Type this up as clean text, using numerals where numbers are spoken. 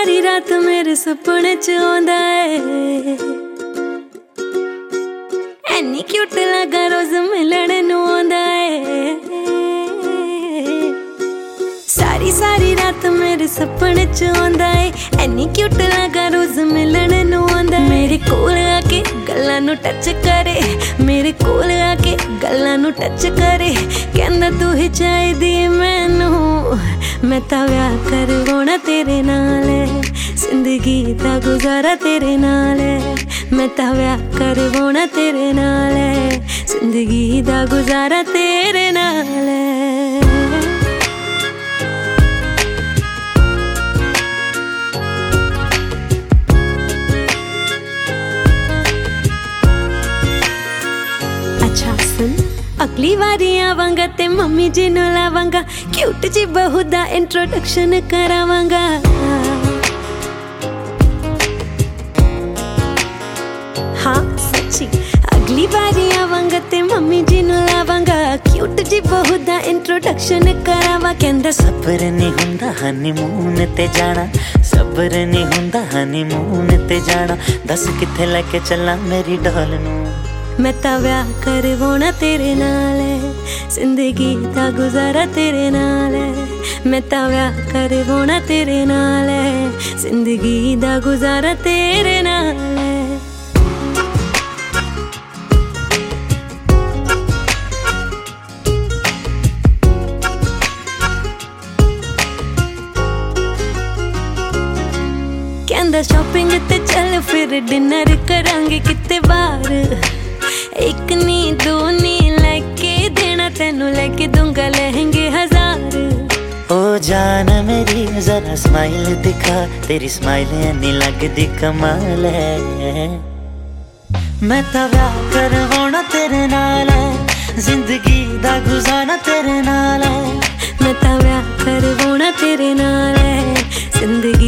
सारी रात मेरे सपने च आंदा है, एनी क्यूट लगा रोज मिलण नू आंदा है। सारी रात मेरे सपने च आंदा है, एनी क्यूट लगा रोज मिलण नू आंदा है। मेरे कोल आके गल्लां नू टच करे, मेरे कोल आके गल्लां नू टच करे, कहंदा तू ही चाहिदी मैनू, मैं तां व्याह करवाउणा तेरे नाल, जिंदगी दा गुजारा तेरे नाल, मैं तां व्याह करवाउणा तेरे नाल, जिंदगी दा गुजारा तेरे नाल। अच्छा सुन, अगली वारी आवांगा ते मम्मी जी नू लावांगा, क्यूट जी बहू दा इंट्रोडक्शन करावांगा। हाँ सच्ची, अगली बारी आवांगा ते मम्मी जी नू लावांगा, क्यूट जी बहू दा इंट्रोडक्शन करावा। कहंदा सबर नहीं हुंदा हनीमून ते जाना, सबर नहीं हुंदा हनीमून ते जाना, दस किथे लेके चला मेरी डॉल नू, मैं तां व्याह करवाउणा तेरे नाल, जिंदगी दा गुजारा तेरे नाल, मैं तां व्याह करवाउणा तेरे नाल, जिंदगी दा गुजारा तेरे नाल। कहंदा शॉपिंग ते चल फिर डिनर करांगे किते बाहर, एक नी दो नी लेके देना तेनू, लेके दूंगा लहंगे 1000। ओ जान मेरी जरा स्माइल दिखा, तेरी स्माइल नहीं लगदी कमाल है, मैं तां व्याह करवाउणा तेरे नाल, जिंदगी दा गुजारा तेरे नाल, मैं तां व्याह करवाउणा तेरे नाल, जिंदगी